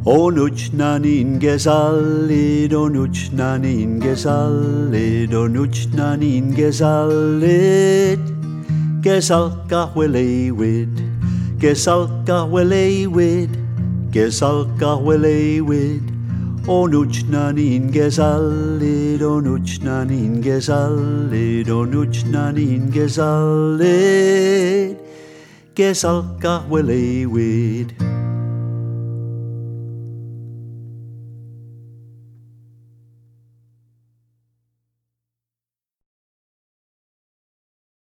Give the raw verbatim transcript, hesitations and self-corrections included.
O nuchnanin gezalid, o nuchnanin gezalid, o nuchnanin gezalid. Gesalka welewid, gesalka welewid, gesalka welewid. O nuchnanin gezalid, o nuchnanin gezalid, o nuchnanin gezalid. Gesalka welewid.